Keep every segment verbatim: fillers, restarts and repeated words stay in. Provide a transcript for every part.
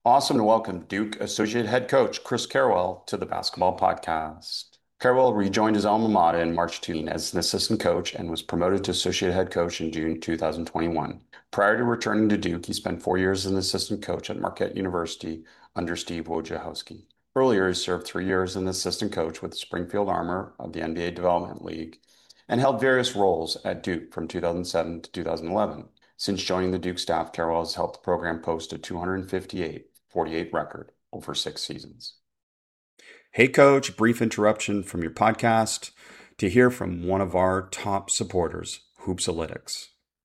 Awesome to welcome Duke Associate Head Coach Chris Carwell to the Basketball Podcast. Carwell rejoined his alma mater in March two thousand as an assistant coach and was promoted to Associate Head Coach in June two thousand twenty-one. Prior to returning to Duke, he spent four years as an assistant coach at Marquette University under Steve Wojciechowski. Earlier, he served three years as an assistant coach with Springfield Armor of the N B A Development League and held various roles at Duke from two thousand seven to two thousand eleven. Since joining the Duke staff, Carwell has helped the program post a two hundred fifty-eight forty-eight record over six seasons. Hey, Coach, brief interruption from your podcast to hear from one of our top supporters, Hoopsalytics.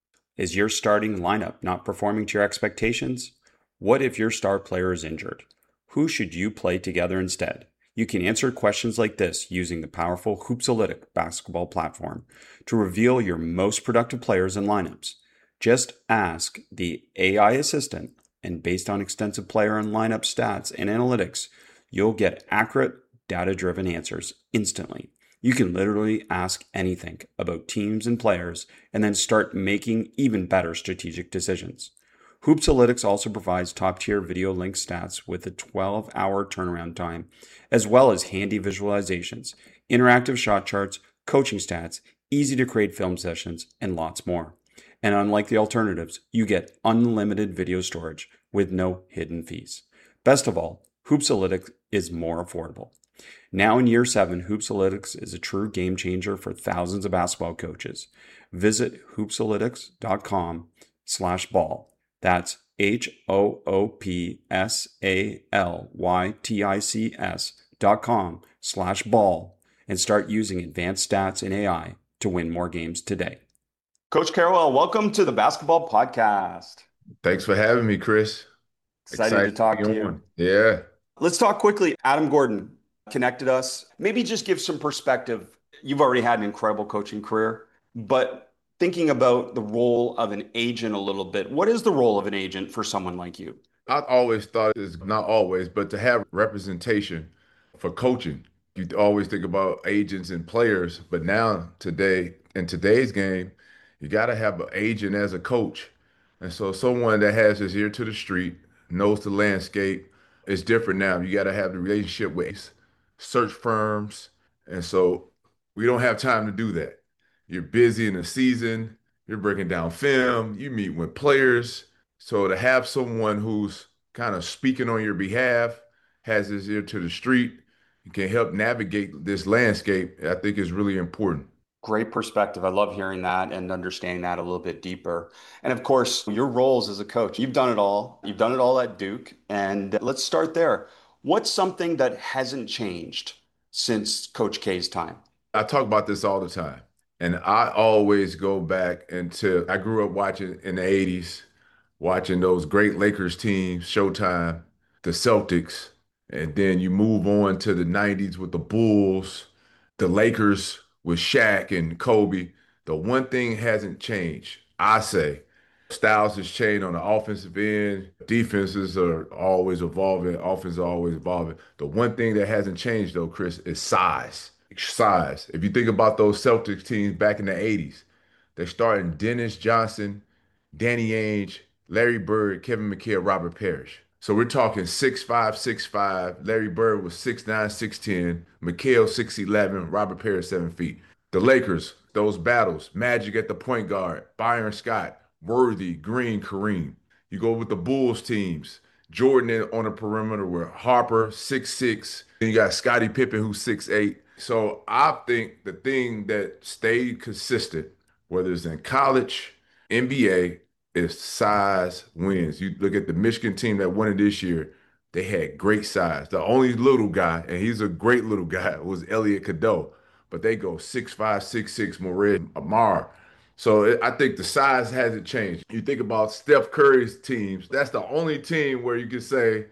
Is your starting lineup not performing to your expectations? What if your star player is injured? Who should you play together instead? You can answer questions like this using the powerful Hoopsalytic basketball platform to reveal your most productive players and lineups. Just ask the A I assistant, and based on extensive player and lineup stats and analytics, you'll get accurate, data-driven answers instantly. You can literally ask anything about teams and players and then start making even better strategic decisions. Hoopsalytics also provides top-tier video link stats with a twelve-hour turnaround time, as well as handy visualizations, interactive shot charts, coaching stats, easy-to-create film sessions, and lots more. And unlike the alternatives, you get unlimited video storage with no hidden fees. Best of all, Hoopsalytics is more affordable. Now in year seven, Hoopsalytics is a true game changer for thousands of basketball coaches. Visit hoopsalytics.com slash ball. That's H O O P S A L Y T I C S dot com slash ball and start using advanced stats and A I to win more games today. Coach Carwell, welcome to the Basketball Podcast. Thanks for having me, Chris. Excited to Excited to talk be to you. on. Yeah. Let's talk quickly. Adam Gordon connected us. Maybe just give some perspective. You've already had an incredible coaching career, but thinking about the role of an agent a little bit, what is the role of an agent for someone like you? I always thought it's not always, but to have representation for coaching. You always think about agents and players, but now today, in today's game, you got to have an agent as a coach. And so someone that has his ear to the street, knows the landscape, is different now. You got to have the relationship with search firms. And so we don't have time to do that. You're busy in the season, you're breaking down film, you meet with players. So to have someone who's kind of speaking on your behalf, has his ear to the street, can help navigate this landscape, I think is really important. Great perspective. I love hearing that and understanding that a little bit deeper. And of course, your roles as a coach, you've done it all. You've done it all at Duke. And let's start there. What's something that hasn't changed since Coach K's time? I talk about this all the time. And I always go back into I grew up watching in the eighties, watching those great Lakers teams, Showtime, the Celtics, and then you move on to the nineties with the Bulls, the Lakers with Shaq and Kobe. The one thing hasn't changed, I say. Styles has changed on the offensive end. Defenses are always evolving. Offense is always evolving. The one thing that hasn't changed, though, Chris, is size. Size. If you think about those Celtics teams back in the eighties, they're starting Dennis Johnson, Danny Ainge, Larry Bird, Kevin McHale, Robert Parrish. So we're talking six five, six five. Larry Bird was six nine, six ten. McHale six eleven. Robert Parrish seven feet. The Lakers, those battles, Magic at the point guard, Byron Scott, Worthy, Green, Kareem. You go with the Bulls teams, Jordan on the perimeter with Harper, six six. Then you got Scottie Pippen, who's six eight. So I think the thing that stayed consistent, whether it's in college, N B A, is size wins. You look at the Michigan team that won it this year, they had great size. The only little guy, and he's a great little guy, was Elliot Cadeau. But they go six five, six six, Mored Amar. So it, I think the size hasn't changed. You think about Steph Curry's teams, that's the only team where you can say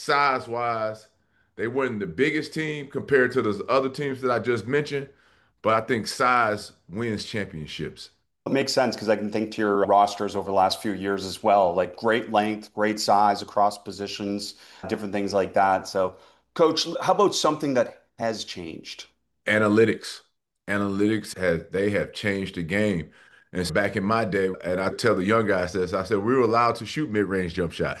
size-wise, they weren't the biggest team compared to those other teams that I just mentioned, but I think size wins championships. It makes sense because I can think to your rosters over the last few years as well, like great length, great size across positions, different things like that. So, Coach, how about something that has changed? Analytics. Analytics has they have changed the game. And it's back in my day, and I tell the young guys this, I said we were allowed to shoot mid-range jump shots.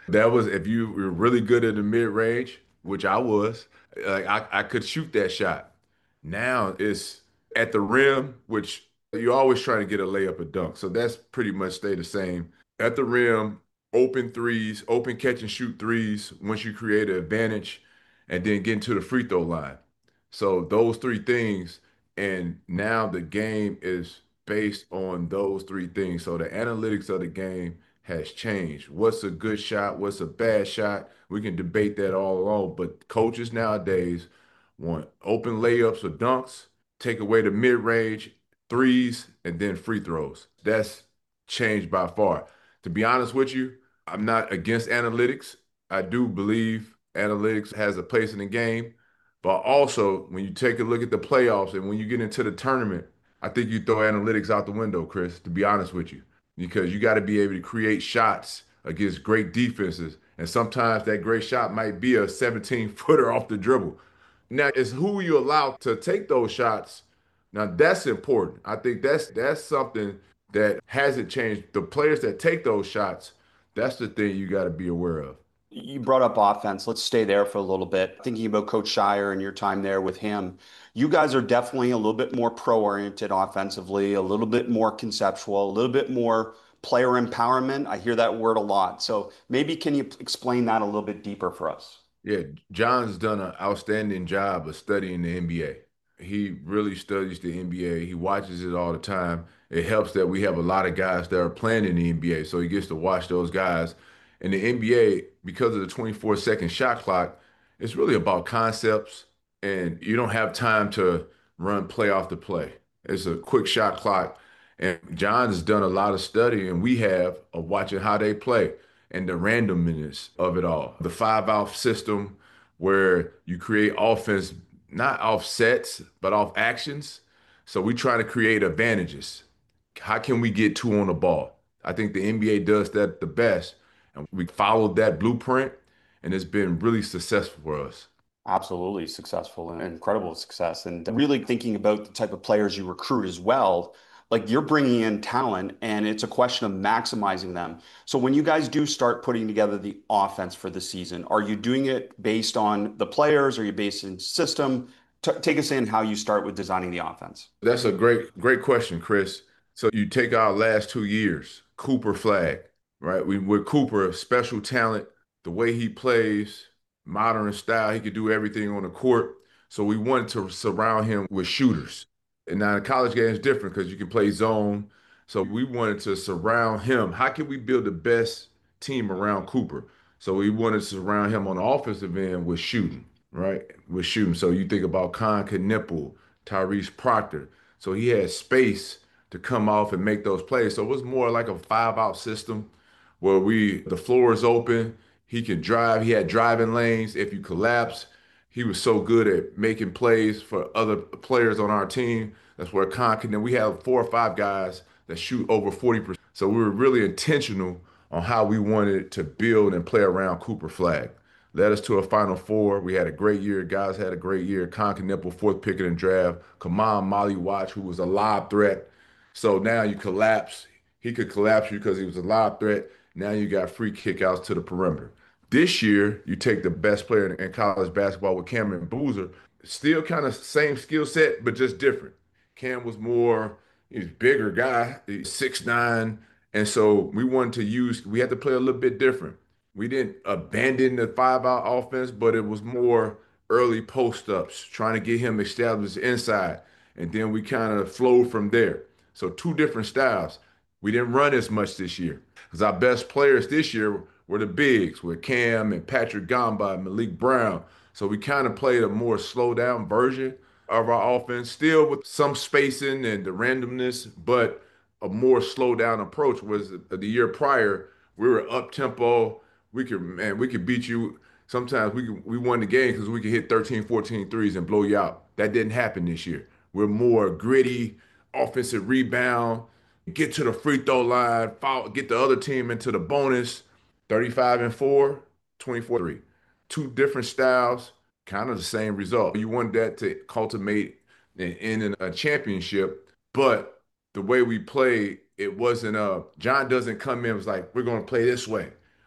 That was if you were really good at the mid range, which I was, like I, I could shoot that shot. Now it's at the rim, which you're always trying to get a layup or dunk. So that's pretty much stay the same. At the rim, open threes, open catch and shoot threes once you create an advantage, and then get into the free throw line. So those three things, and now the game is based on those three things. So the analytics of the game has changed. What's a good shot? What's a bad shot? We can debate that all along, but coaches nowadays want open layups or dunks, take away the mid range, threes, and then free throws. That's changed by far. To be honest with you, I'm not against analytics. I do believe analytics has a place in the game. But also, when you take a look at the playoffs and when you get into the tournament, I think you throw analytics out the window, Chris, to be honest with you, because you got to be able to create shots against great defenses. And sometimes that great shot might be a seventeen footer off the dribble. Now, it's who you allow to take those shots. Now, that's important. I think that's that's something that hasn't changed. The players that take those shots, that's the thing you got to be aware of. You brought up offense. Let's stay there for a little bit. Thinking about Coach Shire and your time there with him, you guys are definitely a little bit more pro-oriented offensively, a little bit more conceptual, a little bit more player empowerment. I hear that word a lot. So maybe can you explain that a little bit deeper for us? Yeah, John's done an outstanding job of studying the N B A. He really studies the N B A. He watches it all the time. It helps that we have a lot of guys that are playing in the N B A, so he gets to watch those guys. In the N B A, because of the twenty-four second shot clock, it's really about concepts, and you don't have time to run play off the play. It's a quick shot clock, and John has done a lot of study, and we have of watching how they play and the randomness of it all. The five out system where you create offense not off sets, but off actions. So we try to create advantages. How can we get two on the ball? I think the N B A does that the best. And we followed that blueprint, and it's been really successful for us. Absolutely successful and incredible success. And really thinking about the type of players you recruit as well, like you're bringing in talent and it's a question of maximizing them. So when you guys do start putting together the offense for the season, are you doing it based on the players? Are you based in system? T take us in how you start with designing the offense. That's a great, great question, Chris. So you take our last two years, Cooper Flag, right? We with Cooper, special talent, the way he plays, modern style, he could do everything on the court. So we wanted to surround him with shooters. And now the college game is different because you can play zone. So we wanted to surround him. How can we build the best team around Cooper? So we wanted to surround him on the offensive end with shooting, right? With shooting. So you think about Con Knipple, Tyrese Proctor. So he had space to come off and make those plays. So it was more like a five out system where we the floor is open. He can drive. He had driving lanes. If you collapse, he was so good at making plays for other players on our team. That's where Con can. Then we have four or five guys that shoot over forty percent. So we were really intentional on how we wanted to build and play around Cooper Flag. Led us to a Final Four. We had a great year. Guys had a great year. Con Knipple, fourth pick in the draft. Kaman Molly Watch, who was a lob threat. So now you collapse. He could collapse you because he was a lob threat. Now you got free kickouts to the perimeter. This year, you take the best player in college basketball with Cameron Boozer. Still kind of same skill set, but just different. Cam was more, he's a bigger guy, he's six nine. And so we wanted to use, we had to play a little bit different. We didn't abandon the five out offense, but it was more early post ups, trying to get him established inside. And then we kind of flowed from there. So two different styles. We didn't run as much this year because our best players this year were the bigs with Cam and Patrick Gamba and Malik Brown. So we kind of played a more slow down version of our offense, still with some spacing and the randomness, but a more slow down approach. Was the year prior, we were up tempo. We could, man, we could beat you. Sometimes we could, we won the game because we could hit thirteen, fourteen threes and blow you out. That didn't happen this year. We're more gritty, offensive rebound, get to the free throw line, foul, get the other team into the bonus. thirty-five and four, twenty-four three. Two different styles, kind of the same result. You want that to cultivate and end in a championship, but the way we play, it wasn't uh John doesn't come in and was like, we're gonna play this way.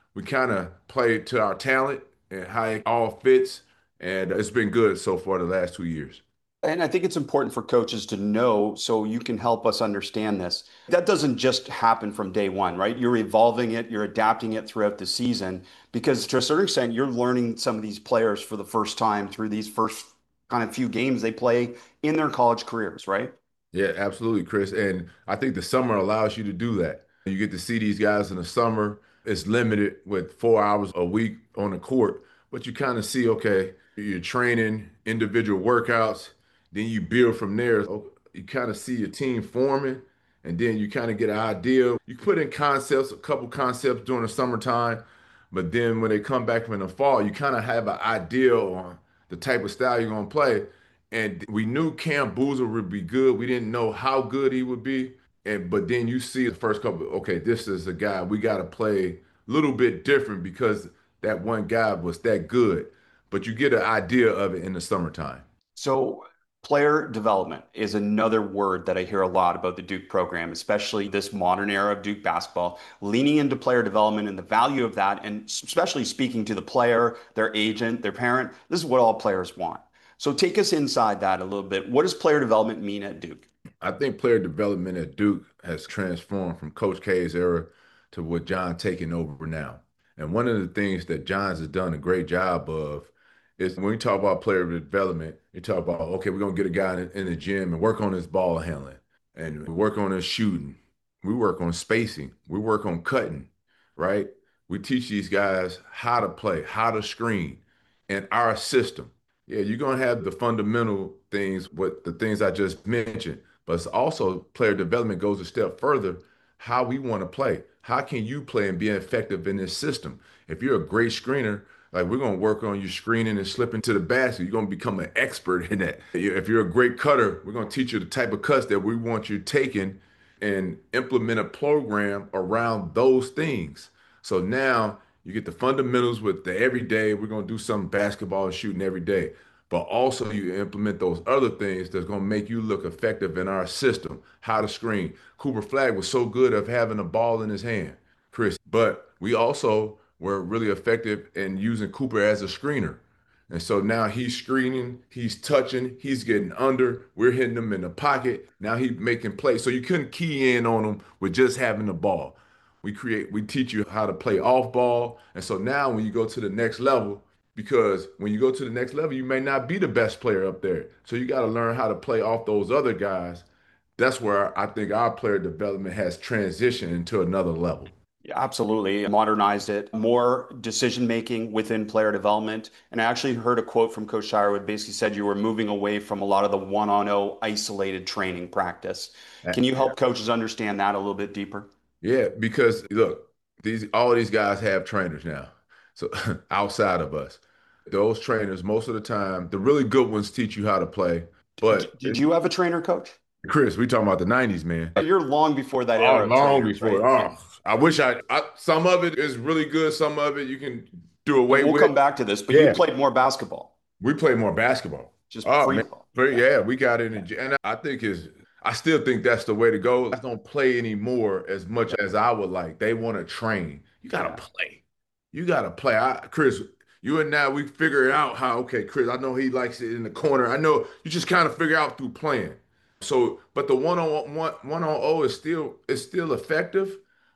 We kind of play to our talent and how it all fits. And it's been good so far the last two years. And I think it's important for coaches to know so you can help us understand this. That doesn't just happen from day one, right? You're evolving it, you're adapting it throughout the season because to a certain extent, you're learning some of these players for the first time through these first kind of few games they play in their college careers, right? Yeah, absolutely, Chris. And I think the summer allows you to do that. You get to see these guys in the summer. It's limited with four hours a week on the court, but you kind of see, okay, you're training individual workouts, then you build from there. So you kind of see your team forming, and then you kind of get an idea. You put in concepts, a couple concepts during the summertime, but then when they come back from the fall, you kind of have an idea on the type of style you're going to play. And we knew Cam Boozer would be good. We didn't know how good he would be. And but then you see the first couple, okay, this is a guy we got to play a little bit different because that one guy was that good. But you get an idea of it in the summertime. So, player development is another word that I hear a lot about the Duke program, especially this modern era of Duke basketball, leaning into player development and the value of that, and especially speaking to the player, their agent, their parent. This is what all players want. So, take us inside that a little bit. What does player development mean at Duke? I think player development at Duke has transformed from Coach K's era to what John taking over now. And one of the things that John's has done a great job of is when we talk about player development, you talk about, okay, we're going to get a guy in, in the gym and work on his ball handling and work on his shooting. We work on spacing. We work on cutting, right? We teach these guys how to play, how to screen in our system. Yeah, you're going to have the fundamental things, what the things I just mentioned. But it's also player development goes a step further. How we want to play. How can you play and be effective in this system? If you're a great screener, like we're gonna work on you screening and slipping to the basket. You're gonna become an expert in that. If you're a great cutter, we're gonna teach you the type of cuts that we want you taking and implement a program around those things. So now you get the fundamentals with the everyday. We're gonna do some basketball and shooting every day, but also you implement those other things that's going to make you look effective in our system. How to screen. Cooper Flagg was so good of having a ball in his hand, Chris, but we also were really effective in using Cooper as a screener. And so now he's screening, he's touching, he's getting under, we're hitting him in the pocket. Now he's making plays. So you couldn't key in on him with just having the ball. We create, we teach you how to play off ball. And so now when you go to the next level, because when you go to the next level, you may not be the best player up there. So you got to learn how to play off those other guys. That's where I think our player development has transitioned into another level. Yeah, absolutely. Modernized it, more decision making within player development. And I actually heard a quote from Coach Shirewood basically said you were moving away from a lot of the one on oh isolated training practice. Can you help coaches understand that a little bit deeper? Yeah, because look, these all these guys have trainers now. So outside of us, those trainers, most of the time, the really good ones teach you how to play. D- But did you have a trainer coach? Chris, we talking about the nineties, man. You're long before that Oh, era of long trainers, right? before. Oh, I wish I, I. Some of it is really good. Some of it you can do And away we'll with. come back to this, but you Yeah, played more basketball, we play more basketball. just Oh free man, ball. but Yeah. yeah, we got in, the, and I think is. I still think that's the way to go. I don't play anymore as much as I would like. They want to train. You gotta Yeah. play. You gotta play. I, Chris, you and now we figure out how. Okay, Chris, I know he likes it in the corner. I know you just kind of figure out through playing. So, but the one on one, one on oh is still is still effective.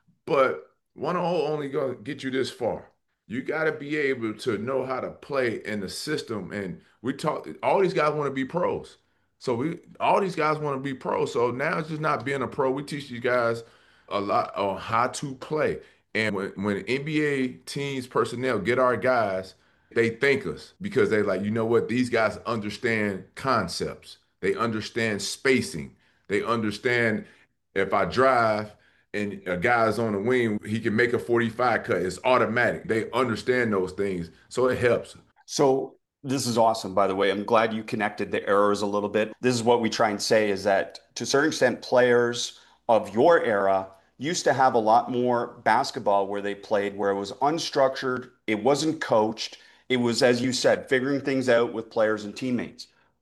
But one on only gonna get you this far. You got to be able to know how to play in the system. And we talk, all these guys want to be pros. So we, all these guys want to be pros. So now it's just not being a pro. We teach you guys a lot on how to play. And when, when N B A teams personnel get our guys, they thank us because they like, you know what? These guys understand concepts. They understand spacing. They understand if I drive and a guy's on the wing, he can make a forty-five cut. It's automatic. They understand those things. So it helps. So this is awesome, by the way. I'm glad you connected the errors a little bit. This is what we try and say is that to a certain extent, players of your era used to have a lot more basketball where they played, where it was unstructured, it wasn't coached. It was, as you said, figuring things out with players and teammates.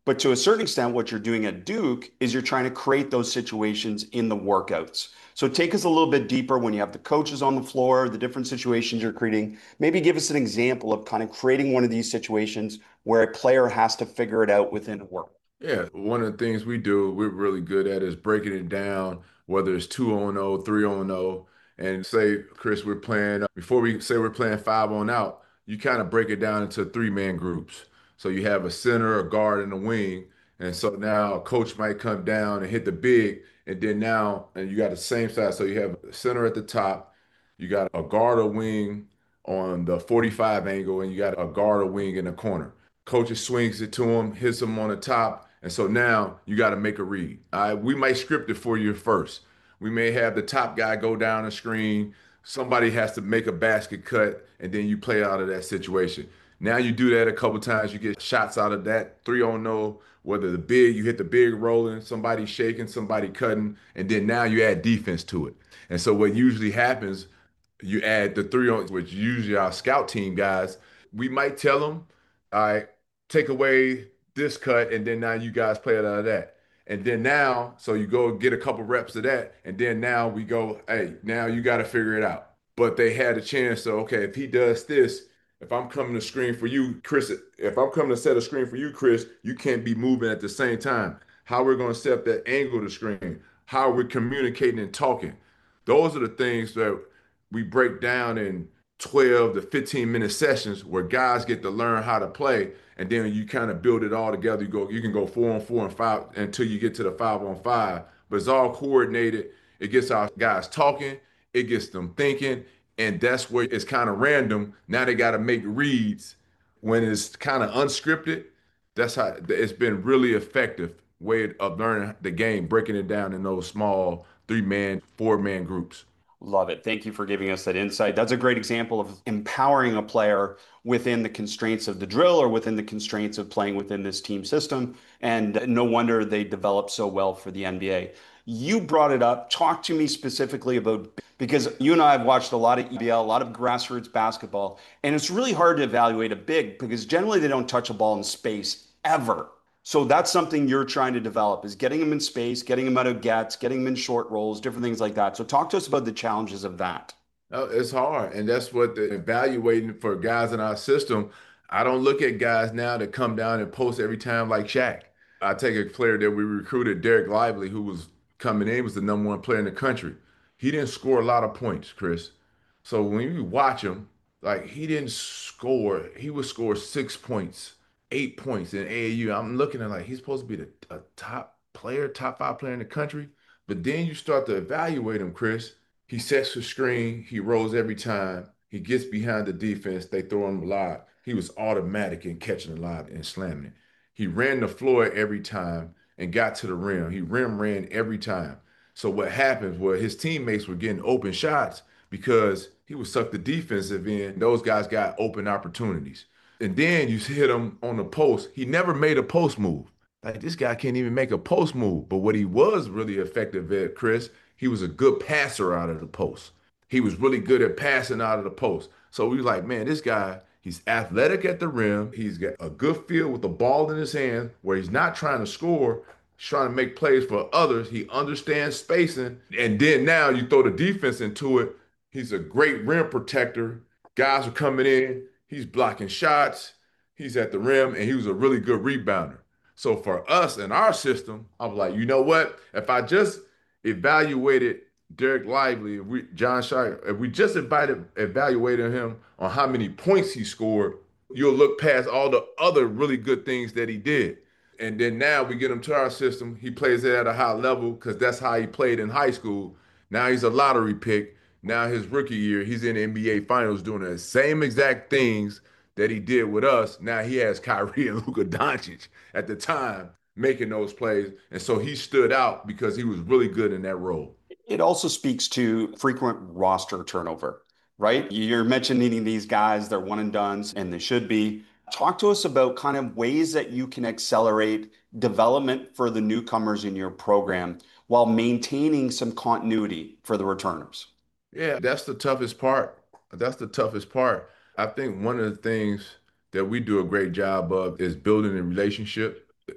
But to a certain extent, what you're doing at Duke is you're trying to create those situations in the workouts. So take us a little bit deeper when you have the coaches on the floor, the different situations you're creating. Maybe give us an example of kind of creating one of these situations where a player has to figure it out within a work. Yeah, one of the things we do, we're really good at is breaking it down, whether it's two on oh, three on oh, and say, Chris, we're playing, before we say we're playing five on out, you kind of break it down into three-man groups. So you have a center, a guard, and a wing. And so now a coach might come down and hit the big, and then now, and you got the same side. So you have a center at the top, you got a guard or wing on the forty-five angle, and you got a guard or wing in the corner. Coach swings it to him, hits him on the top. And so now you got to make a read. All right, we might script it for you first. We may have the top guy go down the screen. Somebody has to make a basket cut, and then you play out of that situation. Now you do that a couple times, you get shots out of that three on no, whether the big, you hit the big rolling, somebody shaking, somebody cutting, and then now you add defense to it. And so what usually happens, you add the three on, which usually our scout team guys, we might tell them, all right, take away this cut, and then now you guys play it out of that. And then now, so you go get a couple reps of that, and then now we go, hey, now you got to figure it out. But they had a chance to, okay, if he does this, if I'm coming to screen for you, Chris, if I'm coming to set a screen for you, Chris, you can't be moving at the same time. How we're going to set up that angle to screen, how we're communicating and talking. Those are the things that we break down in twelve to fifteen minute sessions where guys get to learn how to play, and then you kind of build it all together. You go, you can go four on four and five until you get to the five on five, but it's all coordinated. It gets our guys talking, it gets them thinking, and that's where it's kind of random. Now they got to make reads when it's kind of unscripted. That's how it's been really effective way of learning the game, breaking it down in those small three man, four man groups. Love it. Thank you for giving us that insight. That's a great example of empowering a player within the constraints of the drill or within the constraints of playing within this team system. And no wonder they developed so well for the N B A. You brought it up. Talk to me specifically about, because you and I have watched a lot of E B L, a lot of grassroots basketball, and it's really hard to evaluate a big because generally they don't touch a ball in space ever. So that's something you're trying to develop is getting them in space, getting them out of gets, getting them in short rolls, different things like that. So talk to us about the challenges of that. No, it's hard. And that's what the evaluating for guys in our system. I don't look at guys now that come down and post every time like Shaq. I take a player that we recruited, Derek Lively, who was coming in, was the number one player in the country. He didn't score a lot of points, Chris. So when you watch him, like he didn't score, he would score six points, eight points in A A U. I'm looking at like he's supposed to be the a top player, top five player in the country. But then you start to evaluate him, Chris. He sets the screen. He rolls every time. He gets behind the defense. They throw him a lot. He was automatic in catching a lot and slamming it. He ran the floor every time and got to the rim. He rim ran every time. So what happens was his teammates were getting open shots because he would suck the defensive end. Those guys got open opportunities. And then you hit him on the post. He never made a post move. Like this guy can't even make a post move. But what he was really effective at, Chris, he was a good passer out of the post. He was really good at passing out of the post. So we were like, man, this guy, he's athletic at the rim. He's got a good feel with the ball in his hand where he's not trying to score. He's trying to make plays for others. He understands spacing. And then now you throw the defense into it. He's a great rim protector. Guys are coming in. He's blocking shots. He's at the rim, and he was a really good rebounder. So for us in our system, I'm like, you know what? If I just evaluated Derek Lively, if we, John Shire, if we just invited, evaluated him on how many points he scored, you'll look past all the other really good things that he did. And then now we get him to our system. He plays it at a high level because that's how he played in high school. Now he's a lottery pick. Now his rookie year, he's in the N B A Finals doing the same exact things that he did with us. Now he has Kyrie and Luka Doncic at the time making those plays. And so he stood out because he was really good in that role. It also speaks to frequent roster turnover, right? You're mentioning these guys, they're one and dones, and they should be. Talk to us about kind of ways that you can accelerate development for the newcomers in your program while maintaining some continuity for the returners. Yeah, that's the toughest part. That's the toughest part. I think one of the things that we do a great job of is building a relationship.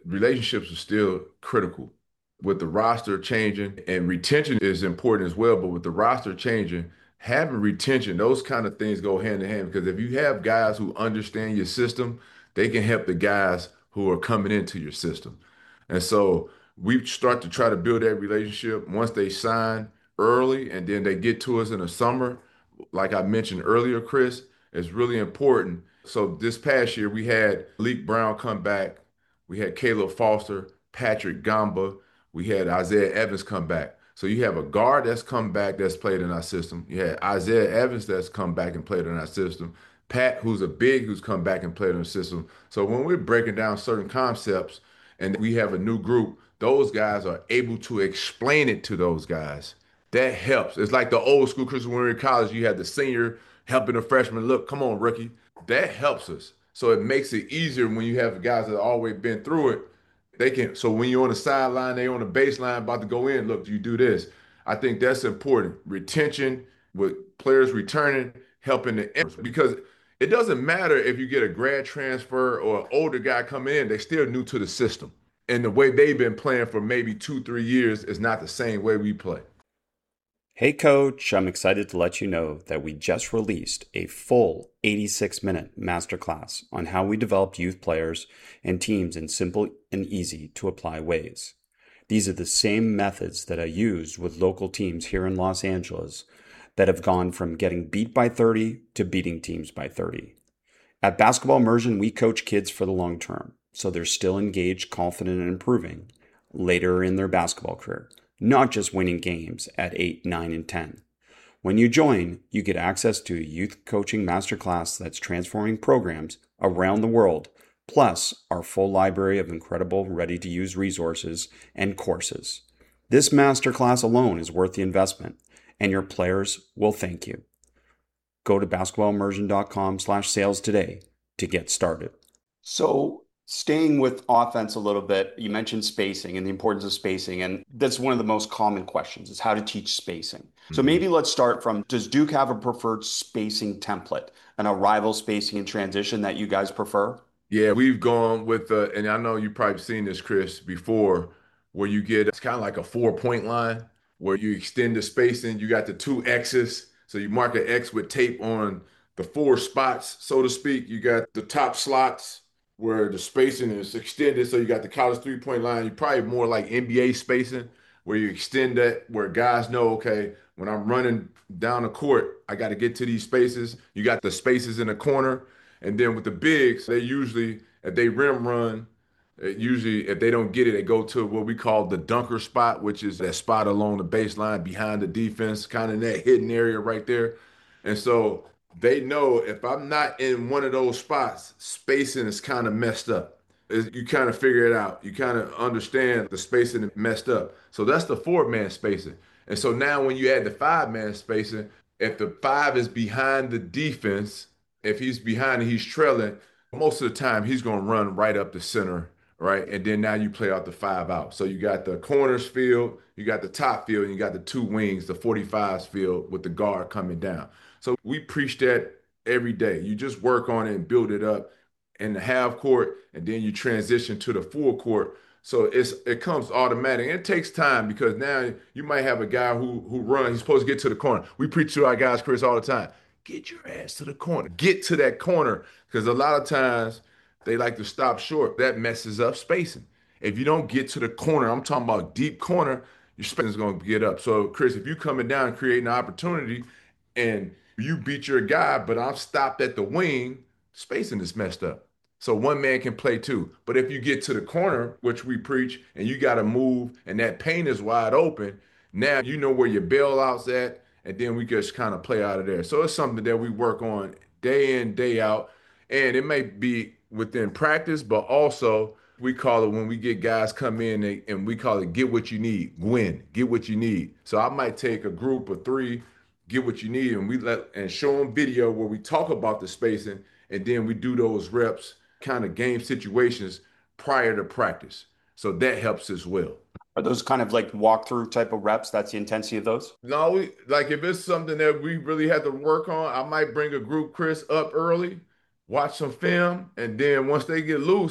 relationships are still critical. With the roster changing, and retention is important as well, but with the roster changing, having retention, those kind of things go hand in hand because if you have guys who understand your system, they can help the guys who are coming into your system. And so we start to try to build that relationship once they sign early and then they get to us in the summer. Like I mentioned earlier, Chris, it's really important. So this past year, we had Leek Brown come back. We had Caleb Foster, Patrick Gamba. We had Isaiah Evans come back. So you have a guard that's come back that's played in our system. You had Isaiah Evans that's come back and played in our system. Pat, who's a big, who's come back and played in the system. So when we're breaking down certain concepts and we have a new group, those guys are able to explain it to those guys. That helps. It's like the old school, Chris, when we were in college, you had the senior helping the freshman, look, come on, rookie. That helps us. So it makes it easier when you have guys that have always been through it. They can, so when you're on the sideline, they on the baseline about to go in, look, you do this. I think that's important. Retention with players returning, helping the because it doesn't matter if you get a grad transfer or an older guy coming in, they're still new to the system. And the way they've been playing for maybe two, three years is not the same way we play. Hey coach, I'm excited to let you know that we just released a full eighty-six minute masterclass on how we develop youth players and teams in simple and easy to apply ways. These are the same methods that I used with local teams here in Los Angeles that have gone from getting beat by thirty to beating teams by thirty. At Basketball Immersion, we coach kids for the long term, so they're still engaged, confident, and improving later in their basketball career. Not just winning games at eight, nine, and ten. When you join, you get access to a youth coaching masterclass that's transforming programs around the world, plus our full library of incredible ready-to-use resources and courses. This masterclass alone is worth the investment, and your players will thank you. Go to basketballimmersion.com slash sales today to get started. So staying with offense a little bit, you mentioned spacing and the importance of spacing, and that's one of the most common questions is how to teach spacing. So Mm-hmm. maybe let's start from, does Duke have a preferred spacing template, an arrival spacing and transition that you guys prefer? Yeah, we've gone with the, and I know you've probably seen this, Chris, before, where you get it's kind of like a four-point line where you extend the spacing. You got the two X's, so you mark an X with tape on the four spots, so to speak. You got the top slots where the spacing is extended, so you got the college three-point line. You probably more like N B A spacing, where you extend that, where guys know, okay, when I'm running down the court, I got to get to these spaces. You got the spaces in the corner. And then with the bigs, they usually, if they rim run, it usually, if they don't get it, they go to what we call the dunker spot, which is that spot along the baseline behind the defense, kind of in that hidden area right there. And so they know if I'm not in one of those spots, spacing is kind of messed up. Is you kind of figure it out. You kind of understand the spacing is messed up. So that's the four-man spacing. And so now when you add the five-man spacing, if the five is behind the defense, if he's behind and he's trailing, most of the time he's going to run right up the center, right? And then now you play out the five out. So you got the corners field, you got the top field, and you got the two wings, the forty-fives field with the guard coming down. So we preach that every day. You just work on it and build it up in the half court, and then you transition to the full court. So it's it comes automatic. And it takes time because now you might have a guy who who runs, he's supposed to get to the corner. We preach to our guys, Chris, all the time. Get your ass to the corner. Get to that corner. Because a lot of times they like to stop short. That messes up spacing. If you don't get to the corner, I'm talking about deep corner, your spacing is going to get up. So, Chris, if you coming down and creating an opportunity and you beat your guy, but I'm stopped at the wing, spacing is messed up. So one man can play too. But if you get to the corner, which we preach, and you got to move and that paint is wide open, now you know where your bailout's at, and then we just kind of play out of there. So it's something that we work on day in, day out. And it may be within practice, but also we call it when we get guys come in and, and we call it get what you need, win, get what you need. So I might take a group of three, get what you need, and we let and show them video where we talk about the spacing, and then we do those reps, kind of game situations prior to practice. So that helps as well. Are those kind of like walkthrough type of reps? That's the intensity of those? No, we like if it's something that we really have to work on, I might bring a group, Chris, up early, watch some film, and then once they get loose,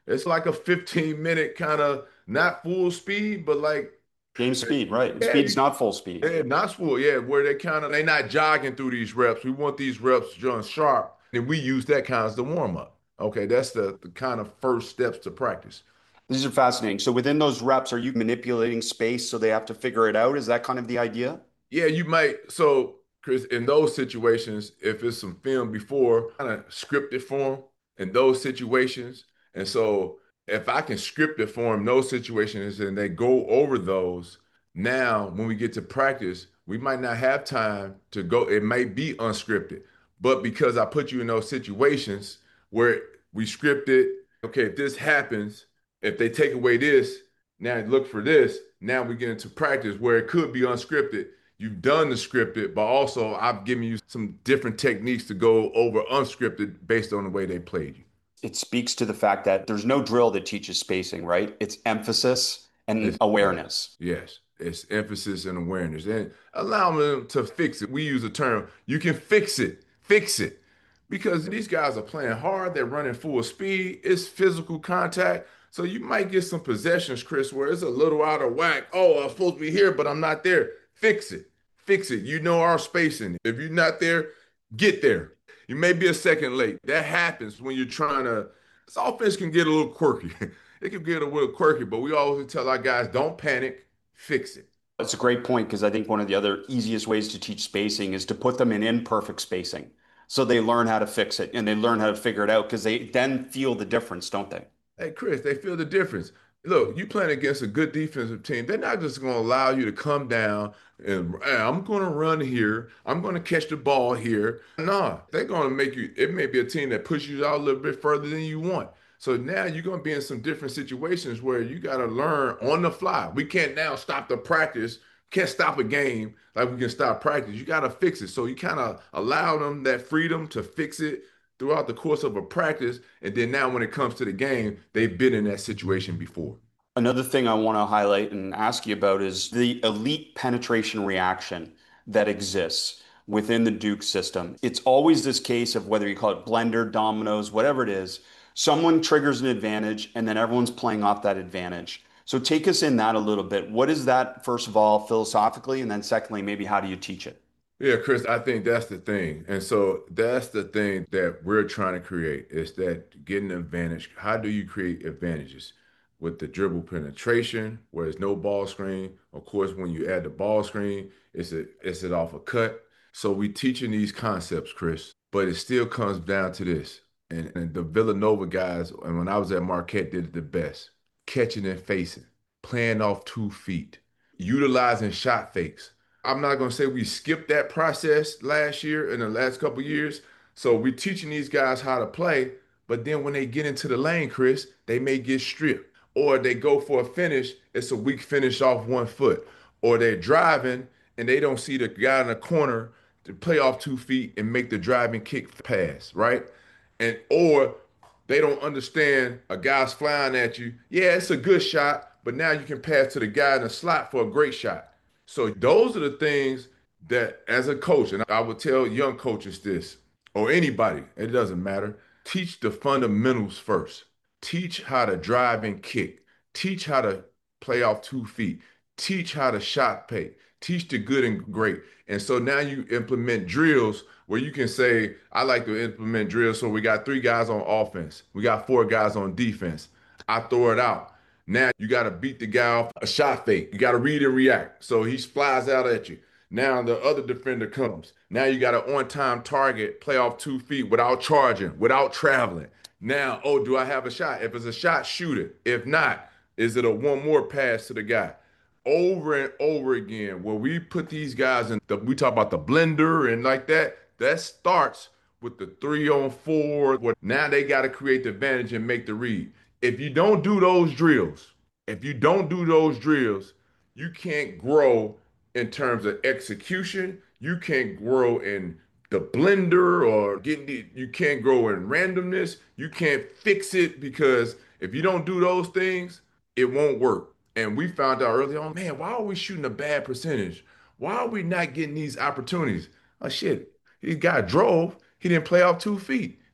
It's like a fifteen minute kind of not full speed, but like, Game speed, right? yeah, Speed's you, not full speed. yeah, not full, yeah, where they kind of they not jogging through these reps. We want these reps John sharp, and we use that kind of as the warm up. Okay, that's the, the kind of first steps to practice. These are fascinating. So within those reps, are you manipulating space so they have to figure it out? Is that kind of the idea? Yeah, you might. So, Chris, in those situations, if it's some film before, kind of script it for them in those situations. And so, if I can script it for them, those situations, and they go over those, now when we get to practice, we might not have time to go. It may be unscripted, but because I put you in those situations where we script it, okay, if this happens, if they take away this, now look for this. Now we get into practice where it could be unscripted. You've done the scripted, but also I've given you some different techniques to go over unscripted based on the way they played you. It speaks to the fact that there's no drill that teaches spacing, right? It's emphasis and It's, yes, awareness. yes, it's emphasis and awareness and allow them to fix it. We use the term, you can fix it, fix it. Because these guys are playing hard, they're running full speed, it's physical contact. So you might get some possessions, Chris, where it's a little out of whack. Oh, I'm supposed to be here, but I'm not there. Fix it. Fix it. You know our spacing. If you're not there, get there. You may be a second late. That happens when you're trying to. This offense can get a little quirky. It can get a little quirky, but we always tell our guys, don't panic, fix it. That's a great point because I think one of the other easiest ways to teach spacing is to put them in imperfect spacing. So they learn how to fix it and they learn how to figure it out because they then feel the difference, don't they? Hey, Chris, they feel the difference. Look, you playing against a good defensive team. They're not just going to allow you to come down and "Hey, I'm going to run here. I'm going to catch the ball here. No, they're going to make you. It may be a team that pushes you out a little bit further than you want. So now you're going to be in some different situations where you got to learn on the fly. We can't now stop the practice. Can't stop a game like we can stop practice. You got to fix it. So you kind of allow them that freedom to fix it throughout the course of a practice. And then now when it comes to the game, they've been in that situation before. Another thing I want to highlight and ask you about is the elite penetration reaction that exists within the Duke system. It's always this case of whether you call it blender, dominoes, whatever it is, someone triggers an advantage and then everyone's playing off that advantage. So take us in that a little bit. What is that, first of all, philosophically? And then secondly, maybe how do you teach it? Yeah, Chris, I think that's the thing. And so that's the thing that we're trying to create is that getting advantage. How do you create advantages? With the dribble penetration, where there's no ball screen. Of course, when you add the ball screen, it's a it's it off a cut. So we teaching these concepts, Chris, but it still comes down to this. And, and the Villanova guys, and when I was at Marquette, did it the best. Catching and facing, playing off two feet, utilizing shot fakes. I'm not going to say we skipped that process last year in the last couple of years. So we're teaching these guys how to play, but then when they get into the lane, Chris, they may get stripped. Or they go for a finish, it's a weak finish off one foot. Or they're driving and they don't see the guy in the corner to play off two feet and make the driving kick pass, right? And or they don't understand a guy's flying at you. Yeah, it's a good shot, but now you can pass to the guy in the slot for a great shot. So those are the things that as a coach, and I would tell young coaches this, or anybody, it doesn't matter. Teach the fundamentals first. Teach how to drive and kick. Teach how to play off two feet. Teach how to shot pay. Teach the good and great. And so now you implement drills where you can say, I like to implement drills. So we got three guys on offense. We got four guys on defense. I throw it out. Now you got to beat the guy off a shot fake. You got to read and react. So he flies out at you. Now the other defender comes. Now you got an on-time target, play off two feet without charging, without traveling. Now, oh, do I have a shot? If it's a shot, shoot it. If not, is it a one more pass to the guy? Over and over again, where we put these guys in, the, we talk about the blender and like that, that starts with the three on four, where now they got to create the advantage and make the read. If you don't do those drills, if you don't do those drills, you can't grow in terms of execution. You can't grow in the blender or getting the, you can't grow in randomness. You can't fix it because if you don't do those things, it won't work. And we found out early on, man, why are we shooting a bad percentage? Why are we not getting these opportunities? Oh shit, he got drove. He didn't play off two feet.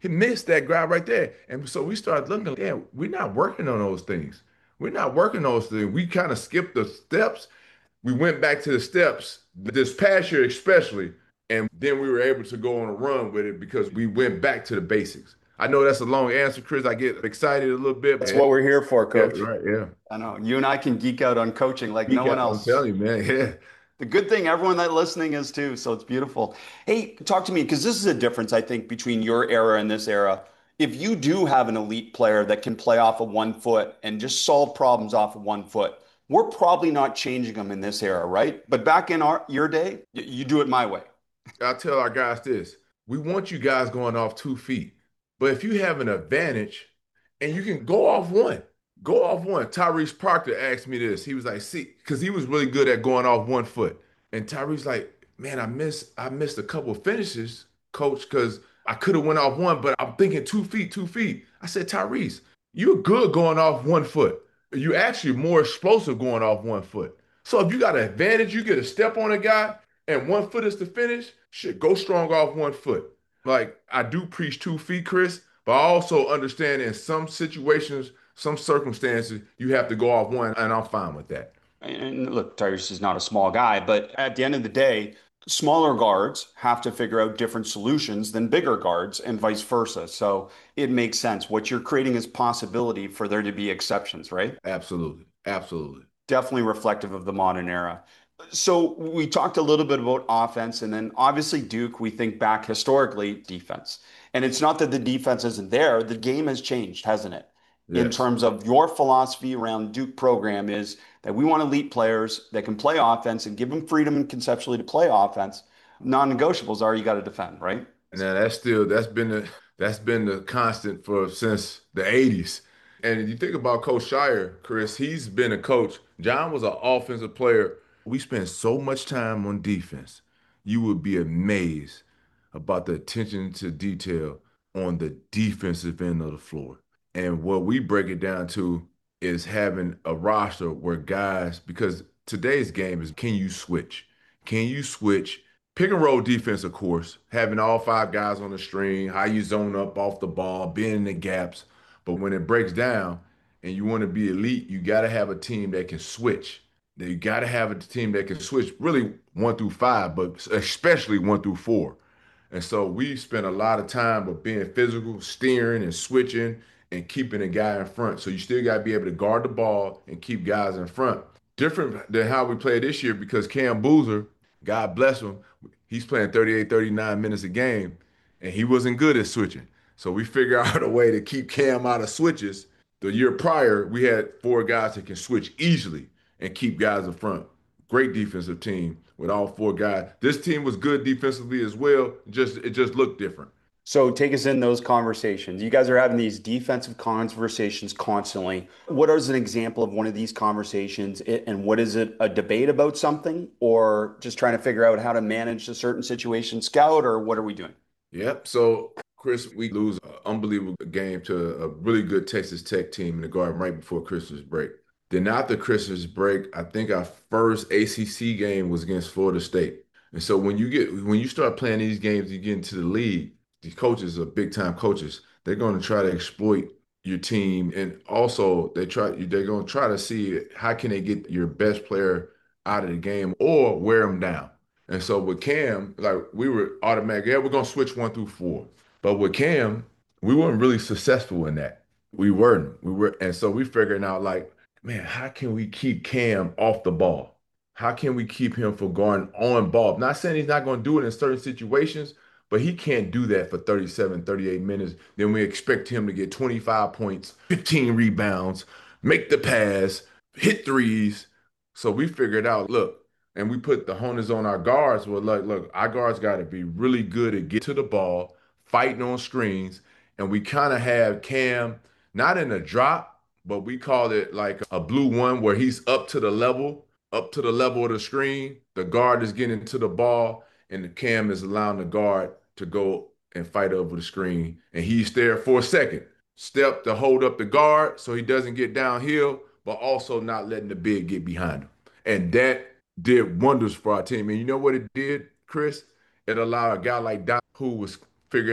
he missed that guy right there. And so we started looking, damn, we're not working on those things. We're not working on those things. We kind of skipped the steps. We went back to the steps this past year, especially, and then we were able to go on a run with it because we went back to the basics. I know that's a long answer, Chris. I get excited a little bit. That's what we're here for, Yeah, coach. right. Yeah. I know you and I can geek out on coaching like Geek no one out, I'm else. telling you, man. Yeah. The good thing, everyone that listening is too, so it's beautiful. Hey, talk to me, because this is a difference, I think, between your era and this era. If you do have an elite player that can play off of one foot and just solve problems off of one foot, we're probably not changing them in this era, right? But back in our your day, y- you do it my way. I tell our guys this. We want you guys going off two feet. But if you have an advantage and you can go off one, go off one. Tyrese Proctor asked me this. He was like, see, because he was really good at going off one foot. And Tyrese like, man, I missed I missed a couple of finishes, coach, because I could have went off one, but I'm thinking two feet, two feet. I said, Tyrese, you're good going off one foot. You're actually more explosive going off one foot. So if you got an advantage, you get a step on a guy, and one foot is the finish, shit, go strong off one foot. Like I do preach two feet, Chris, but I also understand in some situations, some circumstances, you have to go off one, and I'm fine with that. And look, Tyrese is not a small guy, but at the end of the day, smaller guards have to figure out different solutions than bigger guards and vice versa. So it makes sense. What you're creating is possibility for there to be exceptions, right? Absolutely. Absolutely. Definitely reflective of the modern era. So we talked a little bit about offense, and then obviously Duke, we think back historically, defense. And it's not that the defense isn't there, the game has changed, hasn't it? In Yes. terms of your philosophy around Duke program is that we want elite players that can play offense and give them freedom and conceptually to play offense. Non-negotiables are you got to defend, right? Now that's still that's been the that's been the constant for since the eighties. And if you think about Coach Shire, Chris, he's been a coach. John was an offensive player. We spend so much time on defense. You would be amazed about the attention to detail on the defensive end of the floor. And what we break it down to is having a roster where guys, because today's game is can you switch? Can you switch? Pick and roll defense, of course, having all five guys on the string, how you zone up off the ball, being in the gaps. But when it breaks down and you want to be elite, you got to have a team that can switch. You got to have a team that can switch really one through five, but especially one through four. And so we spent a lot of time with being physical, steering and switching and keeping a guy in front. So you still got to be able to guard the ball and keep guys in front. Different than how we played this year because Cam Boozer, God bless him, he's playing thirty-eight, thirty-nine minutes a game, and he wasn't good at switching. So we figure out a way to keep Cam out of switches. The year prior, we had four guys that can switch easily and keep guys in front. Great defensive team with all four guys. This team was good defensively as well. Just it just looked different. So take us in those conversations. You guys are having these defensive conversations constantly. What is an example of one of these conversations? It- And what is it? A debate about something or just trying to figure out how to manage a certain situation, scout, or what are we doing? Yep. So, Chris, we lose an unbelievable game to a really good Texas Tech team in the Garden right before Christmas break. Then after Christmas break, I think our first A C C game was against Florida State. And so when you get when you start playing these games, you get into the league. These coaches are big time coaches. They're going to try to exploit your team, and also they try they're going to try to see how can they get your best player out of the game or wear them down. And so with Cam, like we were automatic, yeah, we're gonna switch one through four. But with Cam, we weren't really successful in that. We weren't. We were, and so we figuring out like, man, how can we keep Cam off the ball? How can we keep him from going on ball? Not saying he's not going to do it in certain situations, but he can't do that for thirty-seven, thirty-eight minutes. Then we expect him to get twenty-five points, fifteen rebounds, make the pass, hit threes. So we figured out, look, and we put the honors on our guards. Well, look, look, our guards got to be really good at get to the ball, fighting on screens, and we kind of have Cam not in a drop, but we call it like a blue one where he's up to the level, up to the level of the screen. The guard is getting to the ball, and the Cam is allowing the guard to go and fight over the screen, and he's there for a second. Step to hold up the guard so he doesn't get downhill, but also not letting the big get behind him. And that did wonders for our team. And you know what it did, Chris? It allowed a guy like Doc, who was figuring out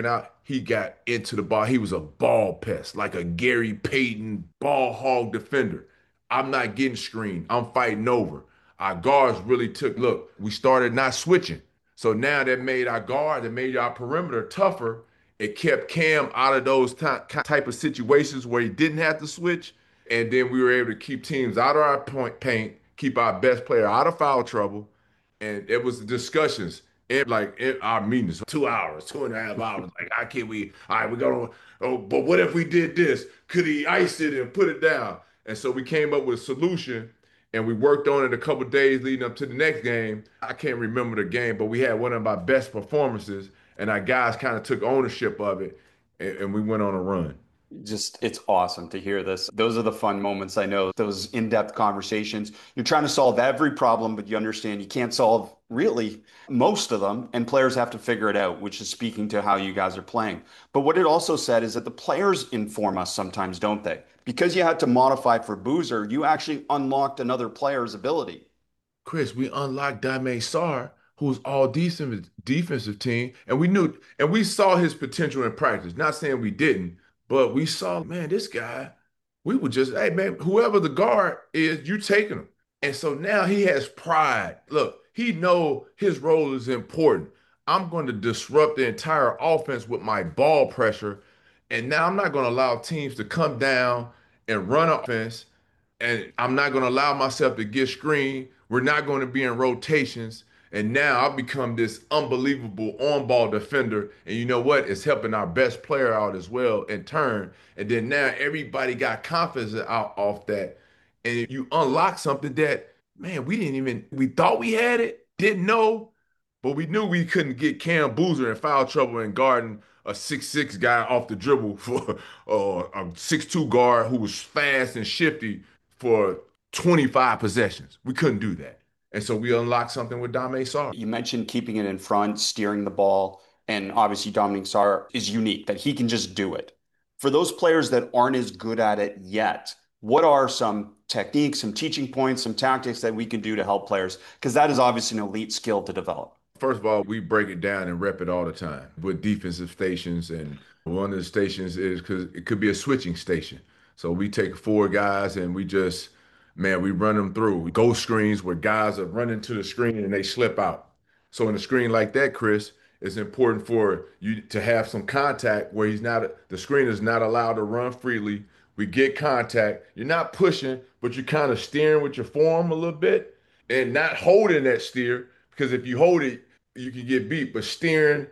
he got into the ball. He was a ball pest, like a Gary Payton ball hog defender. I'm not getting screened. I'm fighting over. Our guards really took, look, we started not switching. So now that made our guard, that made our perimeter tougher. It kept Cam out of those ty- type of situations where he didn't have to switch. And then we were able to keep teams out of our point paint, keep our best player out of foul trouble. And it was discussions in like in our meetings, two hours, two and a half hours. Like, how can we? All right, we're gonna. Oh, but what if we did this? Could he ice it and put it down? And so we came up with a solution, and we worked on it a couple days leading up to the next game. I can't remember the game, but we had one of our best performances, and our guys kind of took ownership of it, and, and we went on a run. Just, it's awesome to hear this. Those are the fun moments, I know, those in-depth conversations. You're trying to solve every problem, but you understand you can't solve really most of them, and players have to figure it out, which is speaking to how you guys are playing. But what it also said is that the players inform us sometimes, don't they? Because you had to modify for Boozer, you actually unlocked another player's ability. Chris, we unlocked Dame Sarr, who's all defensive defensive team, and we knew and we saw his potential in practice. Not saying we didn't, but we saw, man, this guy, we would just, hey man, whoever the guard is, you taking him. And so now he has pride. Look, he know his role is important. I'm going to disrupt the entire offense with my ball pressure. And now I'm not going to allow teams to come down and run offense and I'm not going to allow myself to get screened. We're not going to be in rotations. And now I've become this unbelievable on-ball defender. And you know what? It's helping our best player out as well in turn. And then now everybody got confidence out off that. And you unlock something that, man, we didn't even, we thought we had it, didn't know, but we knew we couldn't get Cam Boozer in foul trouble and guarding a six six guy off the dribble for uh, a six two guard who was fast and shifty for twenty-five possessions. We couldn't do that. And so we unlocked something with Dame Sarr. You mentioned keeping it in front, steering the ball, and obviously Dominic Sarr is unique that he can just do it. For those players that aren't as good at it yet, what are some techniques, some teaching points, some tactics that we can do to help players? Because that is obviously an elite skill to develop. First of all, we break it down and rep it all the time with defensive stations. And one of the stations is because it could be a switching station. So we take four guys and we just, man, we run them through ghost screens where guys are running to the screen and they slip out. So in a screen like that, Chris, it's important for you to have some contact where he's not, the screen is not allowed to run freely. We get contact. You're not pushing, but you're kind of steering with your form a little bit and not holding that steer because if you hold it, you can get beat. But steering,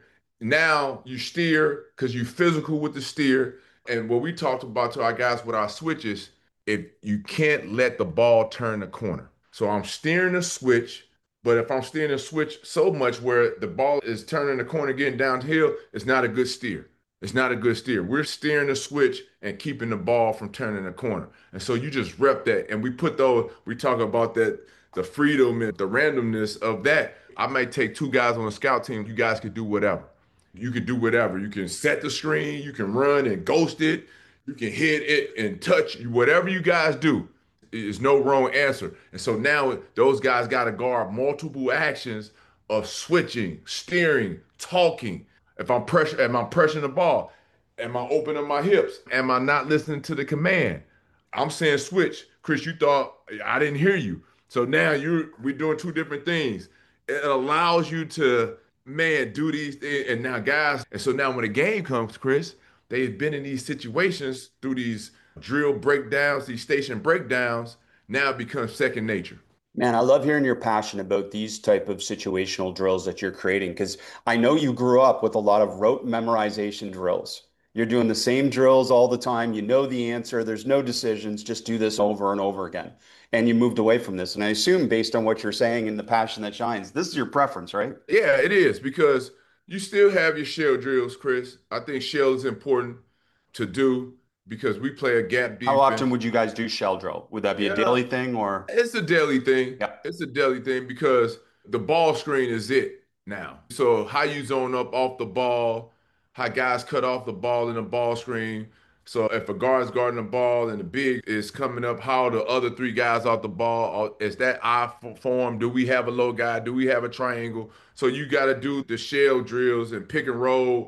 now you steer because you physical with the steer. And what we talked about to our guys with our switches, if you can't let the ball turn the corner. So I'm steering the switch, but if I'm steering the switch so much where the ball is turning the corner, getting downhill, it's not a good steer. It's not a good steer. We're steering the switch and keeping the ball from turning the corner. And so you just rep that. And we put those, we talk about that, the freedom and the randomness of that. I might take two guys on a scout team. You guys could do whatever. You could do whatever. You can set the screen, you can run and ghost it, you can hit it and touch, whatever you guys do. There's no wrong answer. And so now those guys got to guard multiple actions of switching, steering, talking. If I'm pressure, am I pressuring the ball? Am I opening my hips? Am I not listening to the command? I'm saying switch. Chris, you thought I didn't hear you. So now you're we're doing two different things. It allows you to, man, do these things. And now guys, and so now when the game comes, Chris, they've been in these situations through these drill breakdowns, these station breakdowns, now it becomes second nature. Man, I love hearing your passion about these type of situational drills that you're creating because I know you grew up with a lot of rote memorization drills. You're doing the same drills all the time. You know the answer. There's no decisions. Just do this over and over again. And you moved away from this. And I assume based on what you're saying and the passion that shines, this is your preference, right? Yeah, it is because you still have your shell drills, Chris. I think shell is important to do because we play a gap How defense. often would you guys do shell drill? Would that be a Yeah, daily thing or? it's a daily thing. Yeah. It's a daily thing because the ball screen is it now. So how you zone up off the ball, how guys cut off the ball in the ball screen. So if a guard's guarding the ball and the big is coming up, how the other three guys off the ball, is that I form? Do we have a low guy? Do we have a triangle? So you got to do the shell drills and pick and roll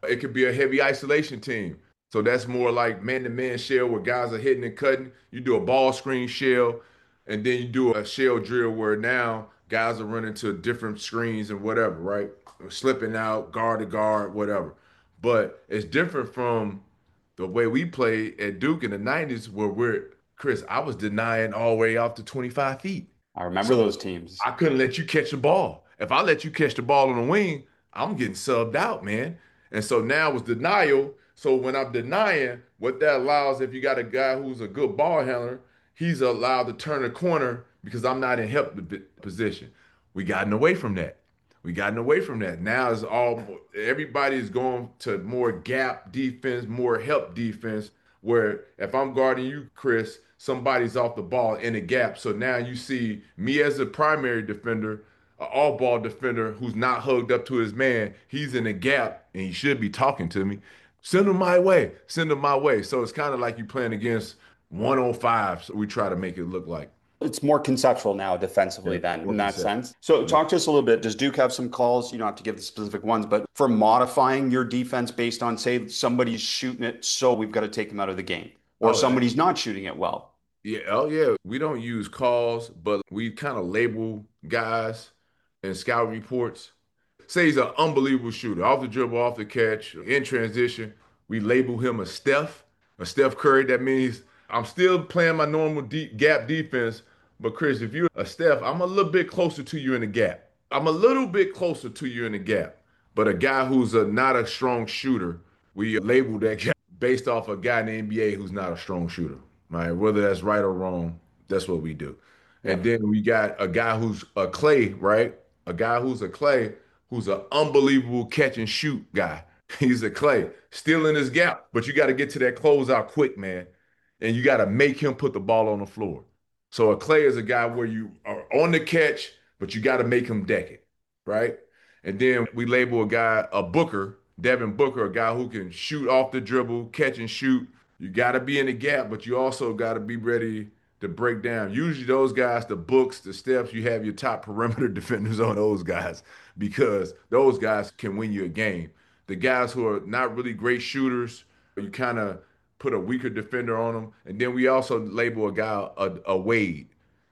It could be a heavy isolation team. So that's more like man-to-man shell where guys are hitting and cutting. You do a ball screen shell, and then you do a shell drill where now guys are running to different screens and whatever, right? Slipping out, guard to guard, whatever. But it's different from the way we played at Duke in the nineties where we're, Chris, I was denying all the way out to twenty-five feet. I remember So those teams. I couldn't let you catch the ball. If I let you catch the ball on the wing, I'm getting subbed out, man. And so now it's denial. So when I'm denying, what that allows, if you got a guy who's a good ball handler, he's allowed to turn a corner because I'm not in help position. We gotten away from that. We gotten away from that. Now it's all everybody is going to more gap defense, more help defense. Where if I'm guarding you, Chris, somebody's off the ball in a gap. So now you see me as a primary defender, an all ball defender who's not hugged up to his man. He's in a gap and he should be talking to me. Send him my way. Send him my way. So it's kind of like you playing against one oh five. So we try to make it look like. It's more conceptual now Yeah, defensively then more in that conceptual. sense. So Yeah. talk to us a little bit. Does Duke have some calls? You don't have to give the specific ones, but for modifying your defense based on, say, somebody's shooting it, so we've got to take him out of the game, or Oh, somebody's not shooting it well. yeah, oh yeah. We don't use calls, but we kind of label guys in scout reports. Say he's an unbelievable shooter, off the dribble, off the catch, in transition. We label him a Steph, a Steph Curry. That means I'm still playing my normal deep gap defense. But Chris, if you're a Steph, I'm a little bit closer to you in the gap. I'm a little bit closer to you in the gap. But a guy who's a, not a strong shooter, we label that guy based off a guy in the N B A who's not a strong shooter. Right? Whether that's right or wrong, that's what we do. And Yep. then we got a guy who's a Clay, right? A guy who's a Clay who's an unbelievable catch and shoot guy. He's a Clay, still in his gap, but you got to get to that closeout quick, man. And you got to make him put the ball on the floor. So a Clay is a guy where you are on the catch, but you got to make him deck it, right? And then we label a guy a Booker, Devin Booker, a guy who can shoot off the dribble, catch and shoot. You got to be in the gap, but you also got to be ready to break down. Usually those guys, the Books, the Steps, you have your top perimeter defenders on those guys because those guys can win you a game. The guys who are not really great shooters, you kind of put a weaker defender on them. And then we also label a guy a, a Wade.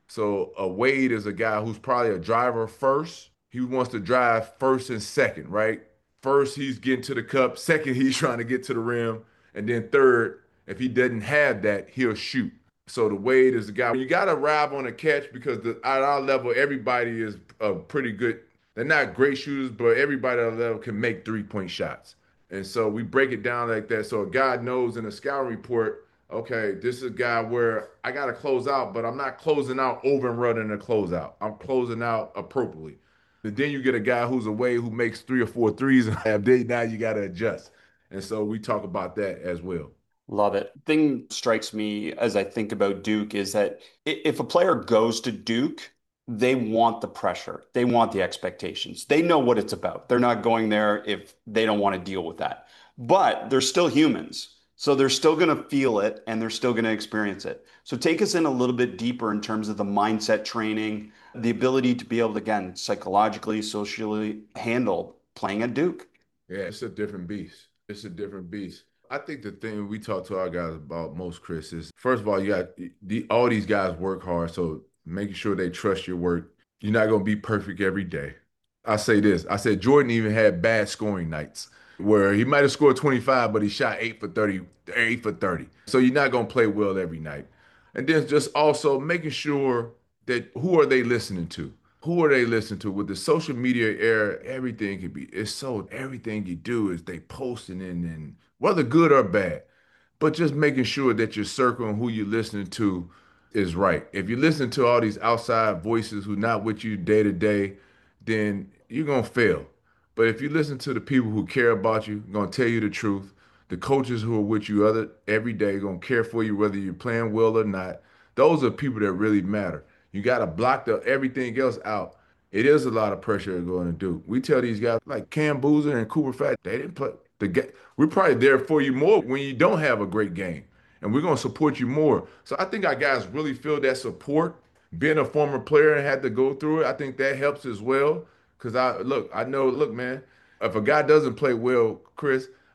So a Wade is a guy who's probably a driver first. He wants to drive first and second, right? First, he's getting to the cup. Second, he's trying to get to the rim. And then third, if he doesn't have that, he'll shoot. So the Wade is the guy. You got to arrive on a catch because the, at our level, everybody is a pretty good. They're not great shooters, but everybody at our level can make three point shots. And so we break it down like that. So a guy knows in a scouting report, okay, this is a guy where I got to close out, but I'm not closing out over and running a closeout. I'm closing out appropriately. And then you get a guy who's away who makes three or four threes, and now you got to adjust. And so we talk about that as well. Love it. Thing strikes me as I think about Duke is that if a player goes to Duke, they want the pressure. They want the expectations. They know what it's about. They're not going there if they don't want to deal with that. But they're still humans. So they're still going to feel it and they're still going to experience it. So take us in a little bit deeper in terms of the mindset training, the ability to be able to, again, psychologically, socially handle playing at Duke. Yeah, it's a different beast. It's a different beast. I think the thing we talk to our guys about most, Chris, is first of all, you got the, all these guys work hard. So making sure they trust your work. You're not going to be perfect every day. I say this. I said Jordan even had bad scoring nights where he might have scored twenty-five, but he shot eight for thirty, eight for thirty. So you're not going to play well every night. And then just also making sure that who are they listening to? Who are they listening to? With the social media era, everything can be, it's so everything you do is they posting in and whether good or bad, but just making sure that your circle and who you're listening to is right. If you listen to all these outside voices who not with you day to day, then you're gonna fail. But if you listen to the people who care about you, gonna tell you the truth, the coaches who are with you other every day, gonna care for you whether you're playing well or not. Those are people that really matter. You gotta block the everything else out. It is a lot of pressure going to do. We tell these guys like Cam Boozer and Cooper Fat, they didn't play the game. We're probably there for you more when you don't have a great game, and we're gonna support you more. So I think our guys really feel that support. Being a former player and had to go through it, I think that helps as well. Cause I look, I know, look, man, if a guy doesn't play well, Chris,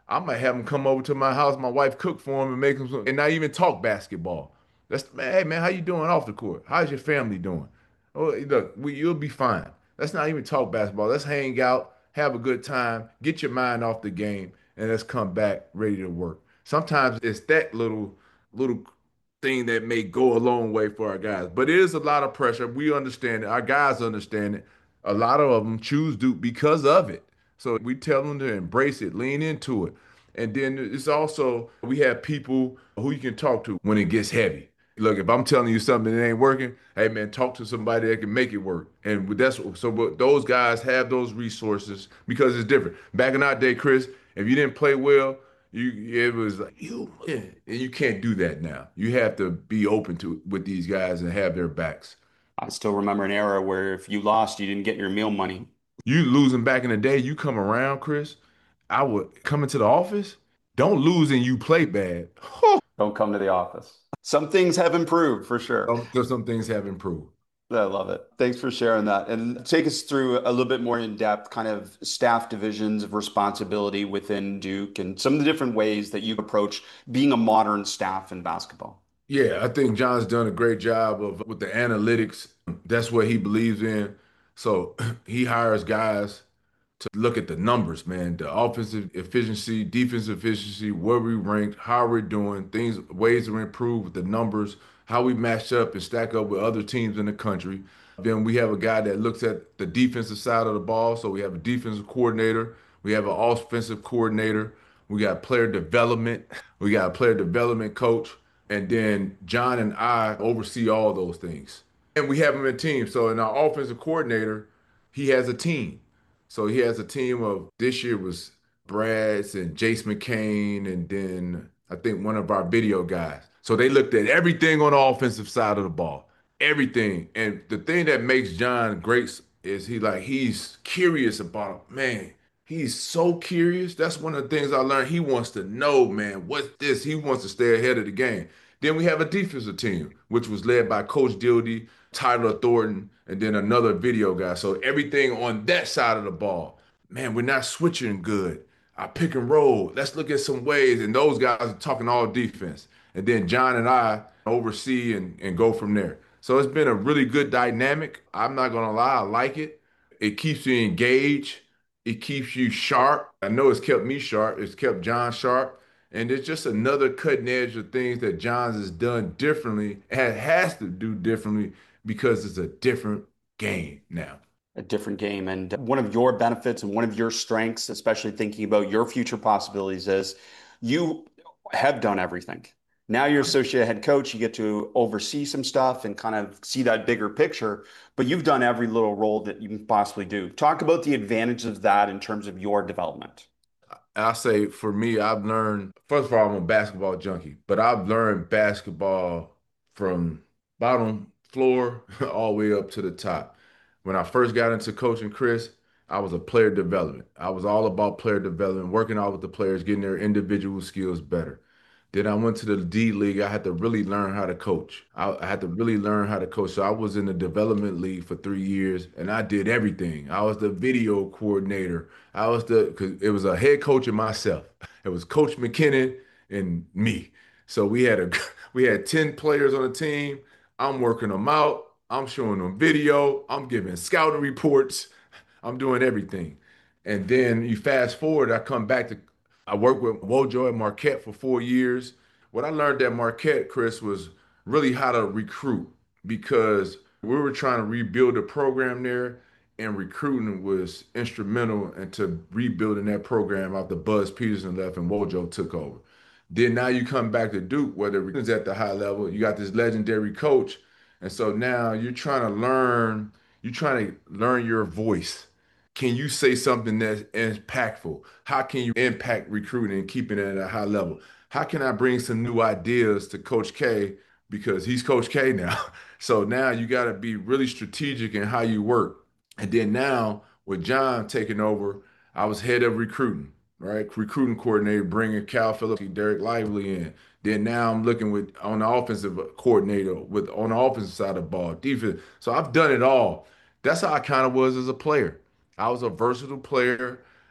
I might have him come over to my house, my wife cook for him and make him some, and not even talk basketball. That's man, hey man, how you doing off the court? How's your family doing? Oh, look, we, you'll be fine. Let's not even talk basketball. Let's hang out, have a good time, get your mind off the game, and let's come back ready to work. Sometimes it's that little little thing that may go a long way for our guys. But it is a lot of pressure. We understand it. Our guys understand it. A lot of them choose Duke because of it. So we tell them to embrace it, lean into it. And then it's also, we have people who you can talk to when it gets heavy. Look, if I'm telling you something that ain't working, hey man, talk to somebody that can make it work. And that's so but those guys have those resources because it's different. Back in our day, Chris, if you didn't play well, you it was like you yeah, and you can't do that now. You have to be open to with these guys and have their backs. I still remember an era where if you lost, you didn't get your meal money. You losing back in the day, you come around, Chris. I would come into the office. Don't lose and you play bad. Don't come to the office. Some things have improved for sure. Some, some things have improved. I love it. Thanks for sharing that. And take us through a little bit more in depth, kind of staff divisions of responsibility within Duke and some of the different ways that you approach being a modern staff in basketball. Yeah, I think John's done a great job of with the analytics. That's what he believes in. So he hires guys to look at the numbers, man, the offensive efficiency, defensive efficiency, where we ranked, how we're doing, things, ways to improve with the numbers, how we match up and stack up with other teams in the country. Then we have a guy that looks at the defensive side of the ball. So we have a defensive coordinator, we have an offensive coordinator, we got player development, we got a player development coach, and then John and I oversee all those things. And we have them in teams. So in our offensive coordinator, he has a team. So he has a team of this year was Brads and Jace McCain, and then I think one of our video guys. So they looked at everything on the offensive side of the ball, everything. And the thing that makes John great is he like he's curious about man. He's so curious. That's one of the things I learned. He wants to know, man, what's this? He wants to stay ahead of the game. Then we have a defensive team, which was led by Coach Dildy, Tyler Thornton, and then another video guy. So everything on that side of the ball, man, we're not switching good. I pick and roll. Let's look at some ways. And those guys are talking all defense. And then John and I oversee and, and go from there. So it's been a really good dynamic. I'm not gonna lie, I like it. It keeps you engaged. It keeps you sharp. I know it's kept me sharp. It's kept John sharp. And it's just another cutting edge of things that Johns has done differently and has to do differently because it's a different game now. A different game. And one of your benefits and one of your strengths, especially thinking about your future possibilities, is you have done everything. Now you're associate head coach, you get to oversee some stuff and kind of see that bigger picture, but you've done every little role that you can possibly do. Talk about the advantages of that in terms of your development. I say for me, I've learned, first of all, I'm a basketball junkie, but I've learned basketball from bottom floor all the way up to the top. When I first got into coaching Chris, I was a player development. I was all about player development, working out with the players, getting their individual skills better. Then I went to the D League. I had to really learn how to coach. I, I had to really learn how to coach. So I was in the development league for three years and I did everything. I was the video coordinator. I was the, because it was a head coach and myself. It was Coach McKinnon and me. So we had a, we had ten players on the team. I'm working them out. I'm showing them video. I'm giving scouting reports. I'm doing everything. And then you fast forward, I come back to I worked with Wojo at Marquette for four years. What I learned at Marquette, Chris, was really how to recruit because we were trying to rebuild the program there, and recruiting was instrumental into rebuilding that program after Buzz Peterson left and Wojo took over. Then now you come back to Duke, where the recruiting's at the high level. You got this legendary coach, and so now you're trying to learn. You're trying to learn your voice. Can you say something that's impactful? How can you impact recruiting and keeping it at a high level? How can I bring some new ideas to Coach K because he's Coach K now? So now you got to be really strategic in how you work. And then now with John taking over, I was head of recruiting, right? Recruiting coordinator, bringing Cal Phillips, Derek Lively in. Then now I'm looking with on the offensive coordinator with on the offensive side of the ball, defense. So I've done it all. That's how I kind of was as a player. I was a versatile player.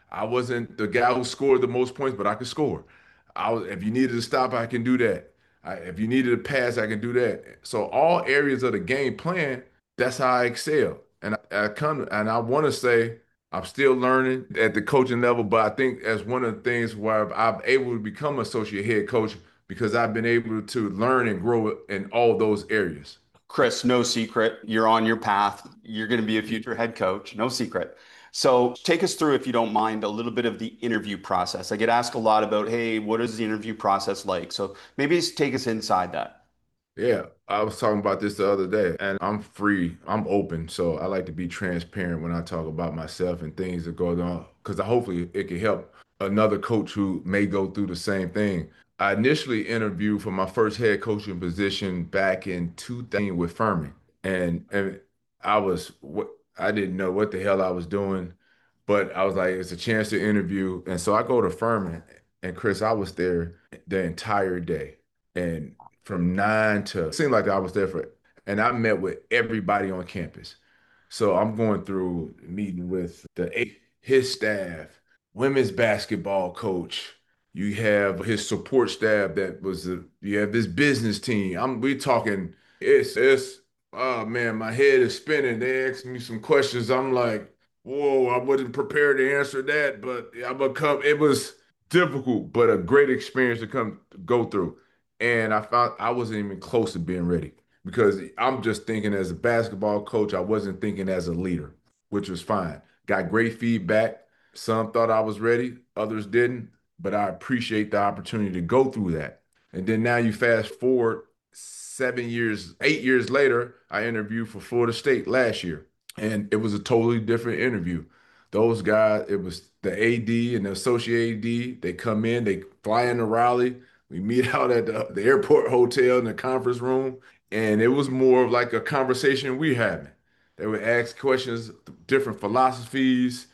I wasn't the guy who scored the most points, but I could score. I was, if you needed to stop, I can do that. I, if you needed a pass, I can do that. So all areas of the game plan, that's how I excel. And I, I come and I want to say I'm still learning at the coaching level, but I think as one of the things where I'm able to become associate head coach because I've been able to learn and grow in all those areas. Chris, no secret. You're on your path. You're going to be a future head coach. No secret. So take us through, if you don't mind, a little bit of the interview process. I get asked a lot about, hey, what is the interview process like? So maybe just take us inside that. Yeah, I was talking about this the other day, and I'm free, I'm open. So I like to be transparent when I talk about myself and things that go on, because hopefully it can help another coach who may go through the same thing. I initially interviewed for my first head coaching position back in two thousand with Furman, and and I was what I didn't know what the hell I was doing, but I was like, it's a chance to interview, and so I go to Furman, and Chris, I was there the entire day, and from nine to seemed like I was there for, and I met with everybody on campus. So I'm going through meeting with the his staff, women's basketball coach. You have his support staff that was a, you have this business team. I'm we talking it's it's oh man, my head is spinning. They asked me some questions. I'm like, whoa, I wasn't prepared to answer that, but I'm gonna come. It was difficult, but a great experience to come go through. And I found I wasn't even close to being ready because I'm just thinking as a basketball coach, I wasn't thinking as a leader, which was fine. Got great feedback. Some thought I was ready, others didn't, but I appreciate the opportunity to go through that. And then now you fast forward seven years, eight years later, I interviewed for Florida State last year, and it was a totally different interview. Those guys, it was the A D and the associate A D. They come in, they fly into Raleigh. We meet out at the, the airport hotel in the conference room, and it was more of like a conversation we having. They would ask questions, different philosophies,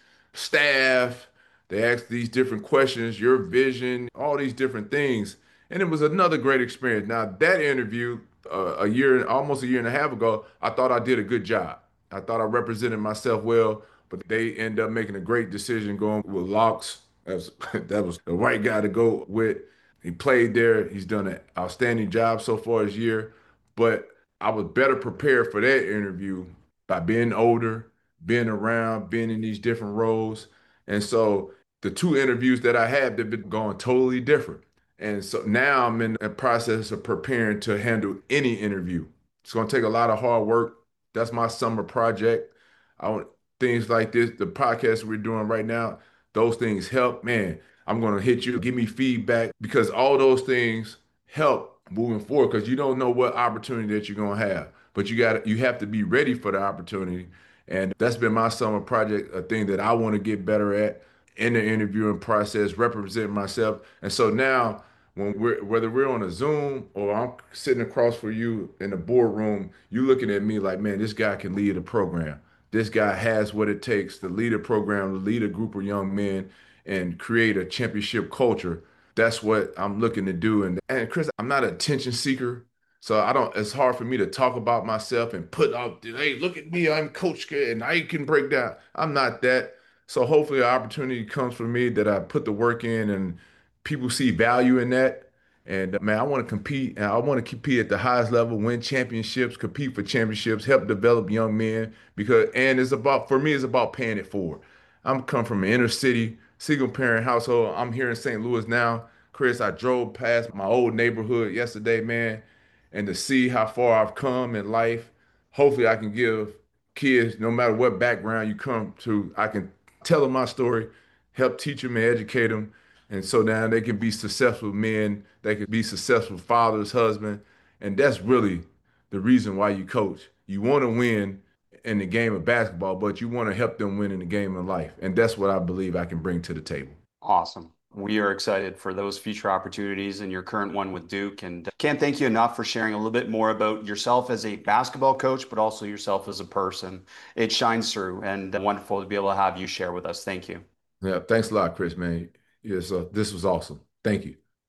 staff. They asked these different questions, your vision, all these different things. And it was another great experience. Now, that interview, uh, a year, almost a year and a half ago, I thought I did a good job. I thought I represented myself well, but they end up making a great decision going with Locks. That was, that was the right guy to go with. He played there. He's done an outstanding job so far this year. But I was better prepared for that interview by being older, being around, being in these different roles. And so the two interviews that I had, they've been going totally different. And so now I'm in the process of preparing to handle any interview. It's going to take a lot of hard work. That's my summer project. I want things like this, the podcast we're doing right now, those things help. Man, I'm going to hit you, give me feedback because all those things help moving forward because you don't know what opportunity that you're going to have. But you got you have to be ready for the opportunity. And that's been my summer project, a thing that I want to get better at in the interviewing process, representing myself. And so now when we're whether we're on a Zoom or I'm sitting across for you in the boardroom, you looking at me like, man, this guy can lead a program. This guy has what it takes to lead a program, to lead a group of young men and create a championship culture. That's what I'm looking to do. And, and Chris, I'm not an attention seeker. So I don't, it's hard for me to talk about myself and put out, hey, look at me, I'm Coach K and I can break down. I'm not that. So hopefully an opportunity comes for me that I put the work in and people see value in that. And uh, man, I want to compete and I want to compete at the highest level, win championships, compete for championships, help develop young men because, and it's about, for me, it's about paying it forward. I'm come from an inner city, single parent household. I'm here in Saint Louis now. Chris, I drove past my old neighborhood yesterday, man, and to see how far I've come in life. Hopefully, I can give kids, no matter what background you come to, I can tell them my story, help teach them and educate them. And so now they can be successful men, they can be successful fathers, husband. And that's really the reason why you coach. You want to win in the game of basketball, but you want to help them win in the game of life. And that's what I believe I can bring to the table. Awesome. We are excited for those future opportunities and your current one with Duke. And can't thank you enough for sharing a little bit more about yourself as a basketball coach, but also yourself as a person. It shines through and wonderful to be able to have you share with us. Thank you. Yeah, thanks a lot, Chris, man. Yes, uh, this was awesome. Thank you.